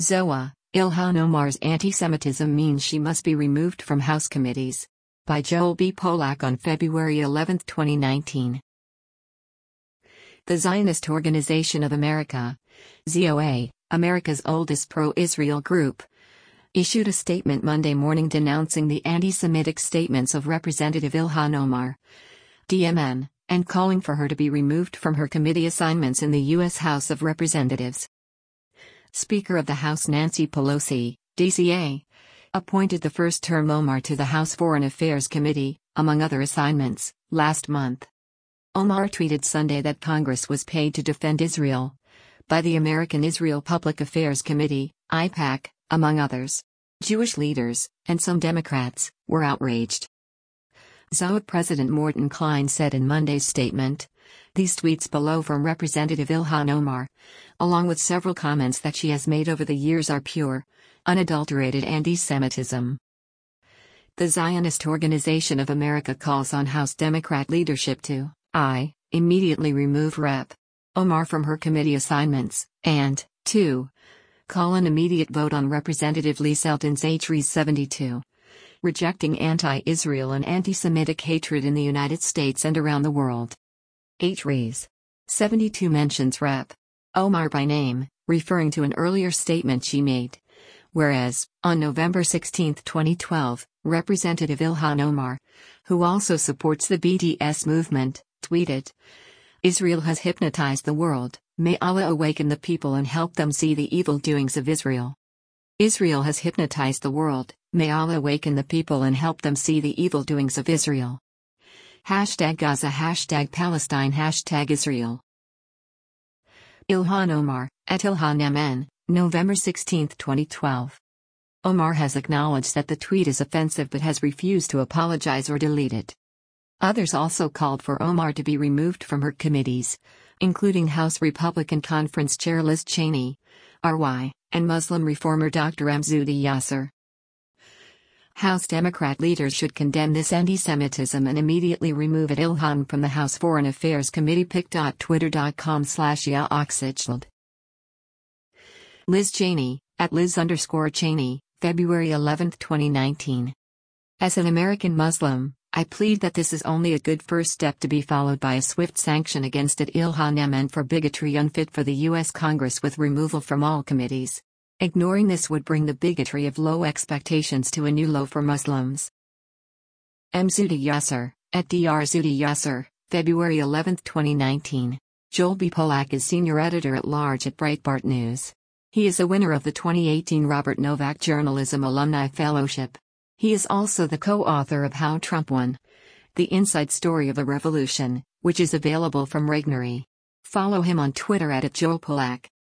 Zoa, Ilhan Omar's anti-Semitism means she must be removed from House committees. By Joel B. Polak on February 11, 2019. The Zionist Organization of America, ZOA, America's oldest pro-Israel group, issued a statement Monday morning denouncing the anti-Semitic statements of Representative Ilhan Omar, DMN, and calling for her to be removed from her committee assignments in the U.S. House of Representatives. Speaker of the House Nancy Pelosi, DCA, appointed the first-term Omar to the House Foreign Affairs Committee, among other assignments, last month. Omar tweeted Sunday that Congress was paid to defend Israel by the American Israel Public Affairs Committee, AIPAC, among others. Jewish leaders, and some Democrats, were outraged. ZOA President Morton Klein said in Monday's statement, "These tweets below from Representative Ilhan Omar, along with several comments that she has made over the years, are pure, unadulterated anti-Semitism." The Zionist Organization of America calls on House Democrat leadership to immediately remove Rep. Omar from her committee assignments, and 2. Call an immediate vote on Representative Lee Selton's H.R. 72. Rejecting anti-Israel and anti-Semitic hatred in the United States and around the world. H.R. 72 mentions Rep. Omar by name, referring to an earlier statement she made. Whereas, on November 16, 2012, Representative Ilhan Omar, who also supports the BDS movement, tweeted, "Israel has hypnotized the world, may Allah awaken the people and help them see the evil doings of Israel. Israel has hypnotized the world, may Allah awaken the people and help them see the evil doings of Israel." #Gaza, #Palestine, #Israel. Ilhan Omar, at Ilhan MN, November 16, 2012. Omar has acknowledged that the tweet is offensive but has refused to apologize or delete it. Others also called for Omar to be removed from her committees, including House Republican Conference Chair Liz Cheney, RY, and Muslim reformer Dr. Mzoudi Yasser. House Democrat leaders should condemn this anti-Semitism and immediately remove Ilhan from the House Foreign Affairs Committee. pic.twitter.com/yaoxichled. Liz Cheney, at Liz_Cheney, February 11, 2019. As an American Muslim, I plead that this is only a good first step to be followed by a swift sanction against Ilhan MN for bigotry unfit for the U.S. Congress with removal from all committees. Ignoring this would bring the bigotry of low expectations to a new low for Muslims. Mzoudi Yasser, at Dr. Zoudi Yasser, February 11, 2019. Joel B. Polak is senior editor-at-large at Breitbart News. He is a winner of the 2018 Robert Novak Journalism Alumni Fellowship. He is also the co-author of How Trump Won: The Inside Story of a Revolution, which is available from Regnery. Follow him on Twitter at @JoelPolak.